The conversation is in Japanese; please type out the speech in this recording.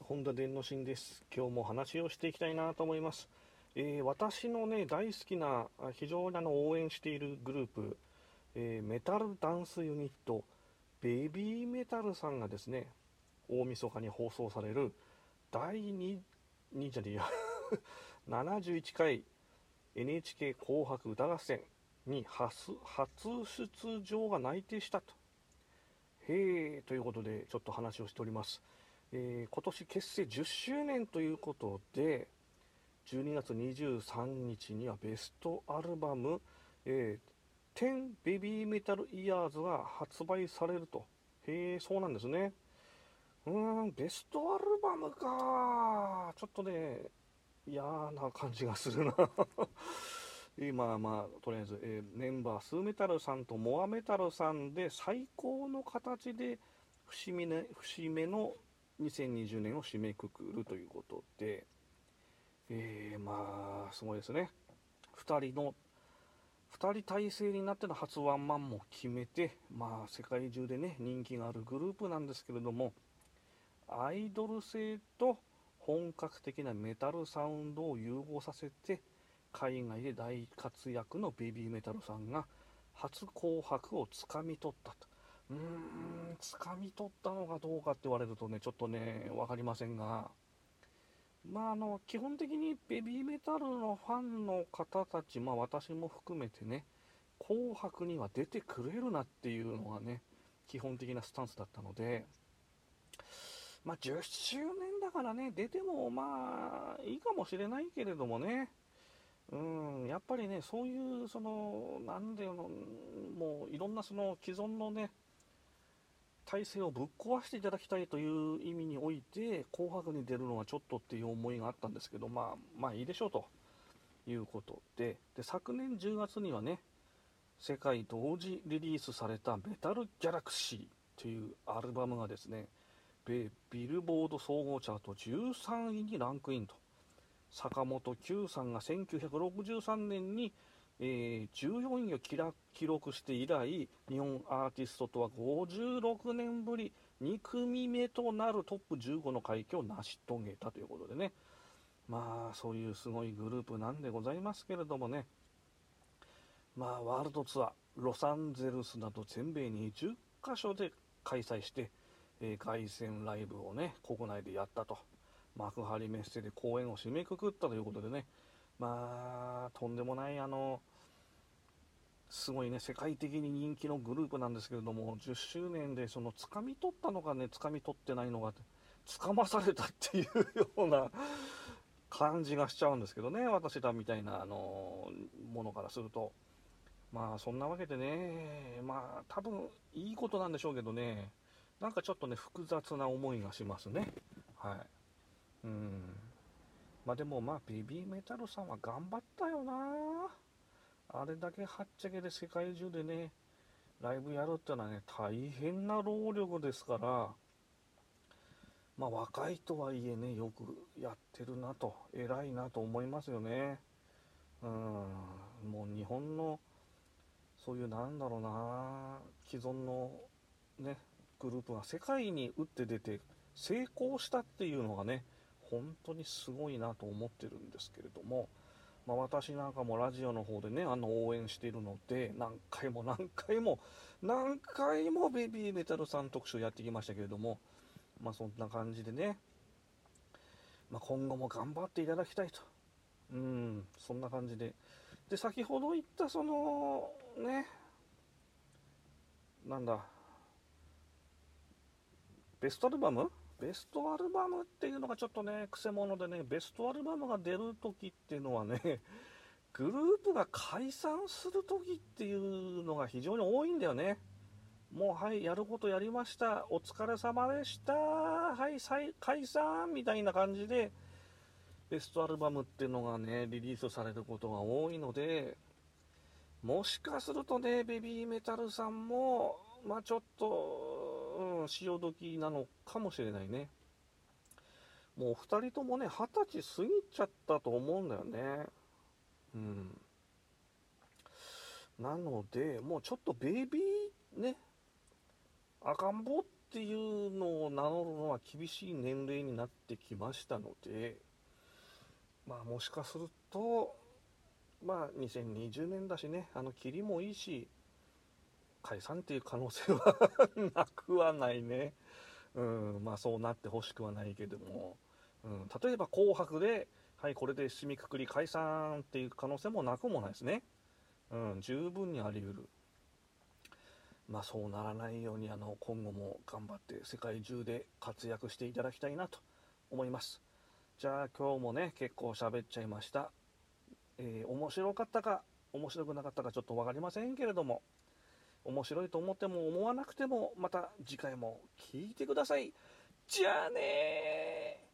本田伝之進です。今日も話をしていきたいなと思います。私のね、大好きな、非常に応援しているグループ、メタルダンスユニット、ベビーメタルさんがですね、大晦日に放送される第2じゃねえや71回 NHK 紅白歌合戦に初出場が内定したと。へーということで、ちょっと話をしております。今年結成10周年ということで、12月23日にはベストアルバム、10ベビーメタルイヤーズが発売されると。へえ、そうなんですね。ベストアルバムか。ちょっとね、嫌な感じがするなとりあえず、メンバースーメタルさんとモアメタルさんで最高の形で節目の2020年を締めくくるということで、すごいですね。2人体制になっての初ワンマンも決めて、世界中でね、人気があるグループなんですけれども、アイドル性と本格的なメタルサウンドを融合させて、海外で大活躍のベビーメタルさんが初紅白をつかみ取ったと。つかみ取ったのかどうかって言われるとね、ちょっとね、わかりませんが、基本的にベビーメタルのファンの方たち、私も含めてね、紅白には出てくれるなっていうのがね、基本的なスタンスだったので、10周年だからね、出てもいいかもしれないけれどもね、やっぱりね、そういう、なんでの、もういろんな既存のね、体制をぶっ壊していただきたいという意味において、紅白に出るのはちょっとっていう思いがあったんですけど、いいでしょうということで、昨年10月にはね、世界同時リリースされたメタルギャラクシーというアルバムがですね、ビルボード総合チャート13位にランクインと。坂本九さんが1963年に、14位を記録して以来、日本アーティストとは56年ぶり2組目となるトップ15の快挙を成し遂げたということでね、そういうすごいグループなんでございますけれどもね、ワールドツアー、ロサンゼルスなど全米に10カ所で開催して、凱旋ライブをね、国内でやったと。幕張メッセで公演を締めくくったということでね、とんでもないすごいね、世界的に人気のグループなんですけれども、10周年で掴み取ったのかね、掴み取ってないのか、掴まされたっていうような感じがしちゃうんですけどね、私らみたいな、ものからすると。そんなわけでね、多分いいことなんでしょうけどね、なんかちょっとね、複雑な思いがしますね。はい。でもベビーメタルさんは頑張ったよな。あれだけはっちゃけで世界中でね、ライブやるってのはね、大変な労力ですから、若いとはいえね、よくやってるなと、偉いなと思いますよね。もう日本の、そういうなんだろうな、既存のね、グループが世界に打って出て成功したっていうのがね、本当にすごいなと思ってるんですけれども、私なんかもラジオの方でね、応援しているので、何回もベビーメタルさん特集やってきましたけれども、そんな感じでね、今後も頑張っていただきたいと。そんな感じで。で、先ほど言ったね、なんだ、ベストアルバムベストアルバムっていうのがちょっとね、くせ者でね、ベストアルバムが出るときっていうのはね、グループが解散するときっていうのが非常に多いんだよね。もうはい、やることやりました。お疲れ様でした。はい、解散みたいな感じで、ベストアルバムっていうのがね、リリースされることが多いので、もしかするとね、ベビーメタルさんも、ちょっと、潮時なのかもしれないね。もう2人ともね、20歳過ぎちゃったと思うんだよね。なので、もうちょっとベイビーね、赤ん坊ってっていうのを名乗るのは厳しい年齢になってきましたので、もしかすると2020年だしね、キリもいいし解散っていう可能性はなくはないね。そうなってほしくはないけども、例えば紅白ではいこれで締めくくり解散っていう可能性もなくもないですね。十分にあり得る。そうならないように今後も頑張って世界中で活躍していただきたいなと思います。じゃあ今日もね結構喋っちゃいました。面白かったか面白くなかったかちょっと分かりませんけれども、面白いと思っても思わなくてもまた次回も聞いてください。じゃあねー。